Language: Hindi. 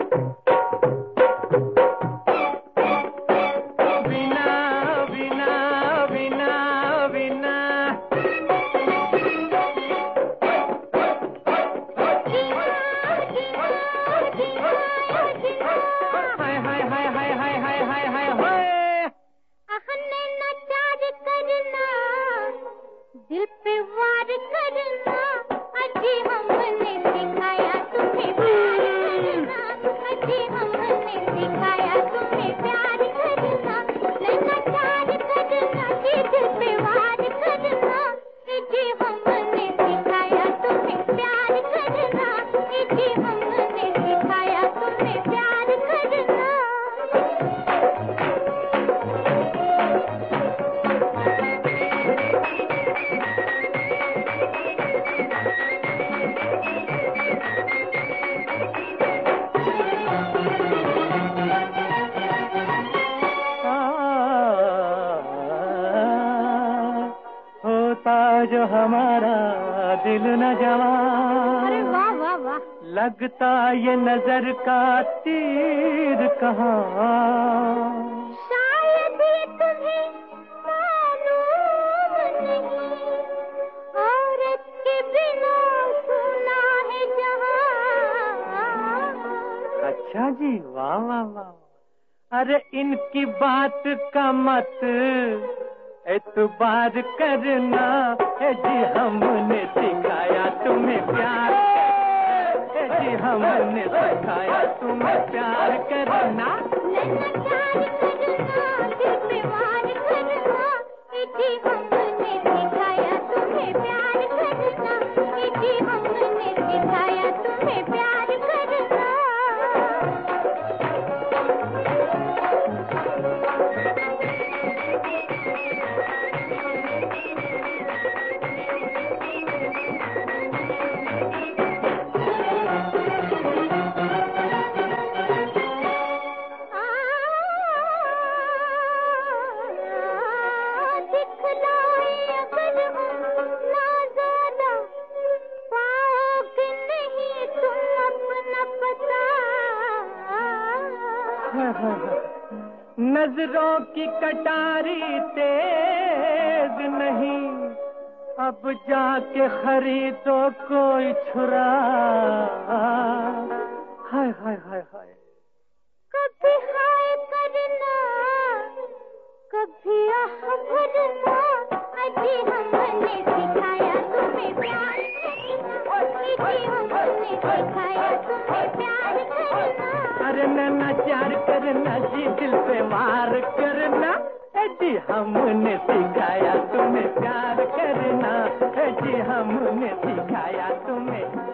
दिल पे वार करना, अजी हमने सिखाया तुम्हें प्यार करना, अजी हमने सिखाया तुम्हें प्यार करना, नैना चार करना, जी दिल पे वार करना, अजी हमने सिखाया तुम्हें प्यार करना, अजी हमने सिखाया तुम्हें प्यार करना। जो हमारा दिल न जवां, अरे वाह वाह वाह, लगता ये नजर का तीर कहाँ। शायद ये तुम्हें मालूम नहीं, औरत के बिना सुना है जहां। अच्छा जी, वाह वाह वाह। अरे इनकी बात का मत एतबार करना, है जी हमने सिखाया तुम्हें प्यार, है जी हमने सिखाया तुम्हें प्यार करना। नैना चार करना, दिल पे वार करना, है जी हमने सिखाया तुम्हें प्यार करना, है जी हमने सिखाया तुम्हें प्यार करना। नजरों की कटारी तेज नहीं, अब जाके खरीदो कोई छुरा। हाय हाय हाय हाय। कभी हाय करना, कभी आह भरना, अजी हमने सिखाया तुम्हें प्यार करना, अजी हमने सिखाया तुम्हें प्यार करना। अरे नैना चार करना, जी दिल पे वार करना, जी हमने सिखाया तुम्हें प्यार करना, जी हमने सिखाया तुम्हें